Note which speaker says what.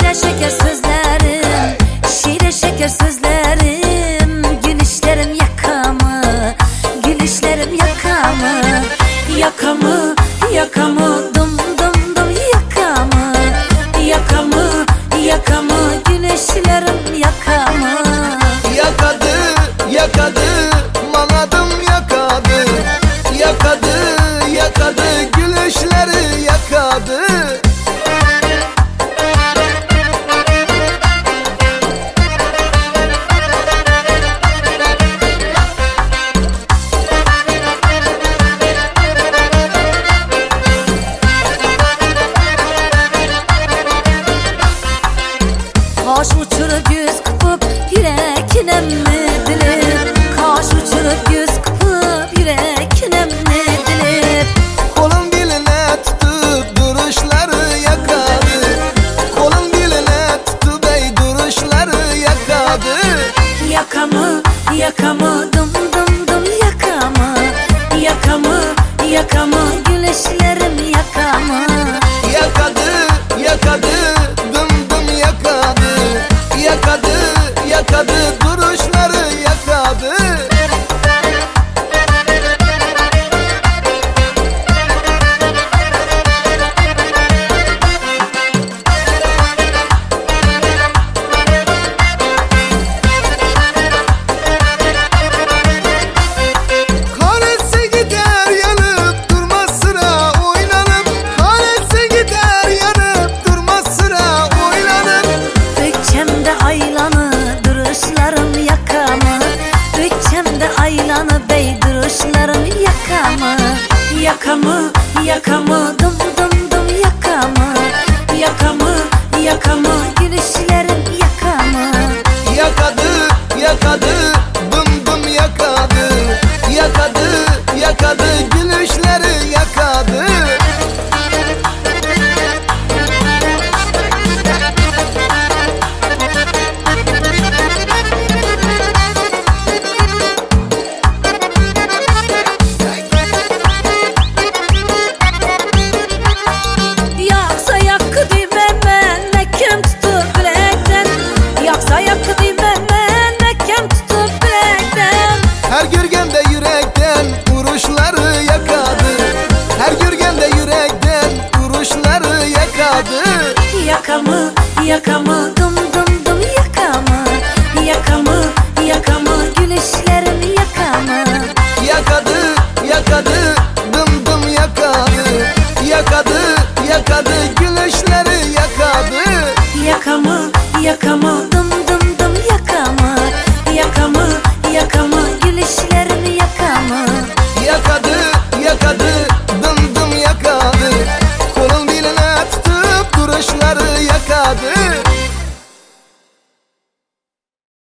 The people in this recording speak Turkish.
Speaker 1: şeker şeker sözlerim, şiire şeker sözlerim. Gülüşlerim yakamı, gülüşlerim yakamı. Yakamı, yakamı, dum dum dum yakamı. Yakamı, yakamı, gülüşlerim yakamı.
Speaker 2: Yakadı, yakadı, manadım yakadı. Yakadı, yakadı, gülüşleri yakadı.
Speaker 1: Kaş uçurup yüz kıpıp yürekine mi dilir? Kaş uçurup yüz kıpıp yürekine mi dilir?
Speaker 2: Kolun diline tutup duruşları yakadı. Kolun diline tutup ey duruşları yakadı.
Speaker 1: Yakamı, yakamı, dum dum dum yakamı. Yakamı, yakamı, gülüşlerim yakamı.
Speaker 2: Yakadı, yakadı, dım dım yakadı. Yakadı, yakadı, duruşları yakadı. Kahretsin gider yanıp durmaz sıra oynanıp. Kahretsin gider yanıp durmaz sıra oynanıp.
Speaker 1: Bütçemde aylanı, duruşlarım yakamı. Bütçemde aylanı, bey duruşlarım yakamı. Yakamı, yakamı, dum dum dum yakamı. Yakamı, yakamı, gülüşlerim yakamı.
Speaker 2: Yakadı, yakadı, dım dım yakadı. Yakadı, yakadı, gülüşleri yakadı.
Speaker 1: Yaksa yakı düğmemen, mekem tutup bilekten. Yaksa yakı düğmemen, mekem tutup bilekten.
Speaker 2: Her gürgende yürekten vuruşları yakadı. Her gürgende yürekten vuruşları yakadı.
Speaker 1: Yakamı, yakamı, dum dum dum yakamı. Yakamı, yakamı, gülüşlerim yakamı.
Speaker 2: Yakadı, yakadı, dım dım yakadı. Yakadı, yakadı, gülüşleri yakadı.
Speaker 1: Yakamı, yakamı, dum